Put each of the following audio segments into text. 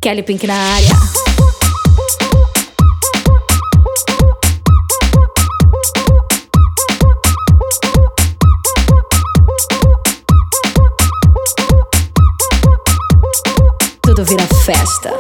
Kelly Pink na área. Tudo vira festa.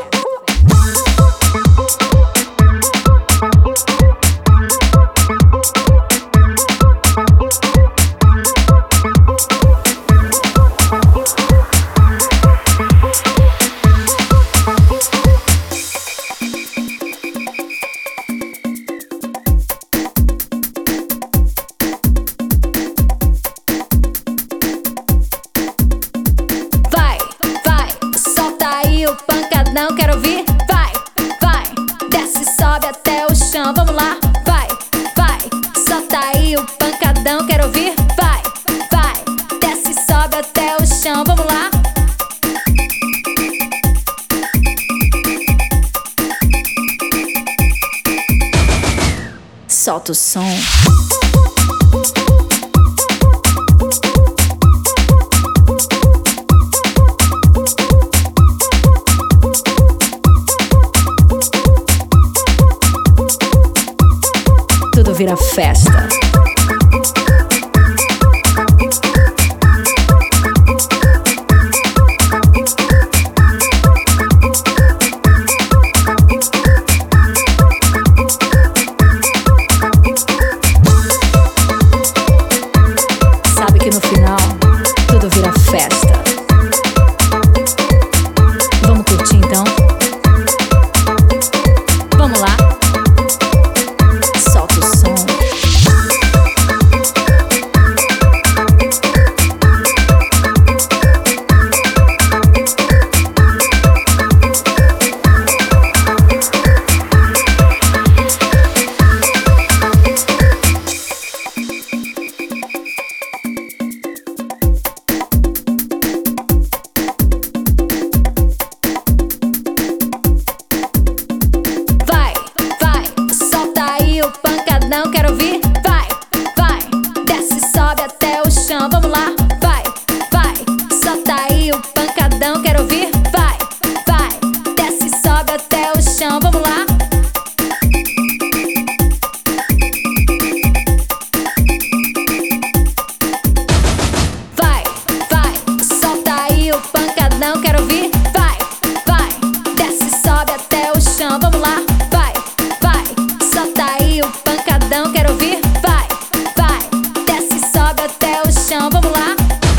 O pancadão, quero ouvir. Vai, vai, desce, sobe até o chão. Vamos lá, vai, vai, solta aí o pancadão, quero ouvir. Vai, vai, desce, sobe até o chão. Vamos lá. Solta o som. Tudo vira festa. Sabe que no final tudo vira festa. Vamos curtir então? Vamos lá. O pancadão, quero ouvir. Vai, vai, desce, sobe até o chão. Vamos lá, vai, vai, solta aí o pancadão, quero ouvir. Vai, vai, desce, sobe até o chão. Vamos lá. Vai, vai, solta aí o pancadão, quero ouvir. Vai, vai, desce, sobe até o chão. Vamos lá. Vai, vai, solta aí o pancadão, quero ouvir. Vai, vai, desce, sobe até o chão. Vamos lá.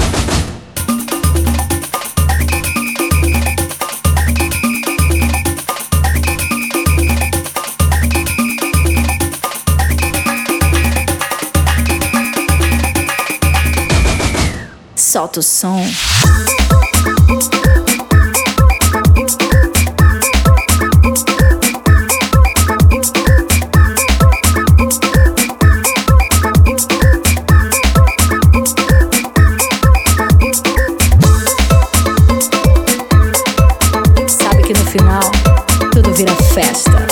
Solta o som. Sabe que no final tudo vira festa.